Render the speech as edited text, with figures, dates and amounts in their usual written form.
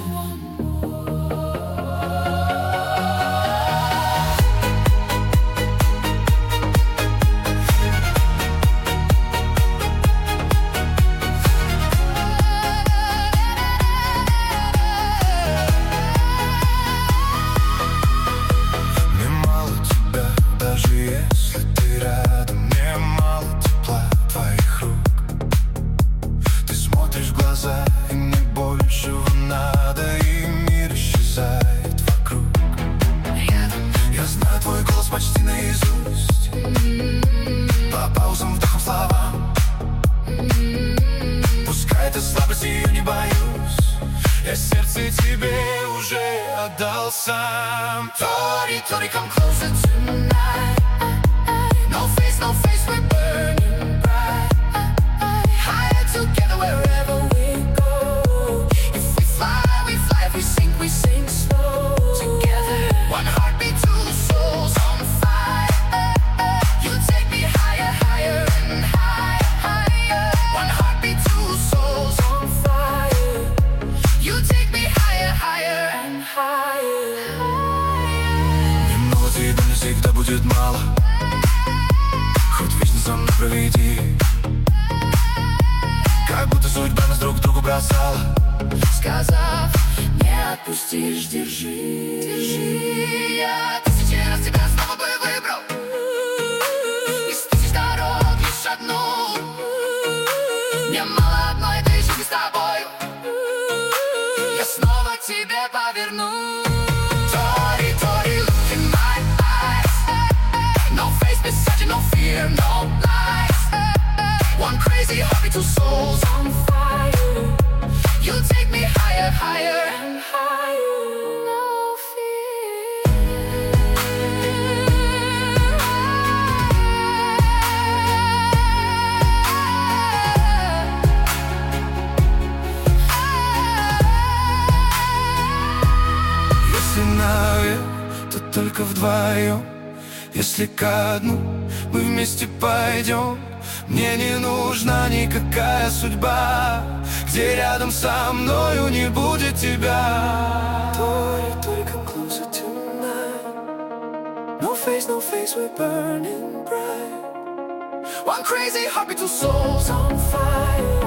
Мне мало тебя, даже если ты рядом. Мне мало тепла твоих рук. Ты смотришь в глаза, и мне большего надо, и мир исчезает вокруг. Я знаю твой голос почти наизусть, по паузам, вдохам, словам. Пускай это слабость, ее не боюсь. Я сердце тебе уже отдал сам. Tori, Tori, come closer tonight. No face, we're burning bright. Higher together wherever we go. If we fly, if we sink slow. Together, one heartbeat, two souls on fire. You take me higher, higher and higher. One heartbeat, two souls on fire. You take me higher, higher and higher. Немного тебя не всегда будет мало. Хоть вечно со мной проведи. Как будто судьба нас друг к другу бросала, Сказав, не отпустишь, держи. Я тысячи раз тебя снова бы выбрал. Из тысяч дорог лишь одну. Мне мало одной этой жизни с тобою. Я снова тебе поверну. Tori, Tori, look in my eyes. No face, beside no fear, no lies. One crazy heartbeat, two souls on fire. You take me higher, higher and higher. No fear. Если наверх, то только вдвоем. Если ко дну, мы вместе пойдем. Мне не нужна никакая судьба, где рядом со мною не будет тебя. Tori, Tori, come closer tonight. No face, we're burning bright. One crazy heartbeat, two souls on fire.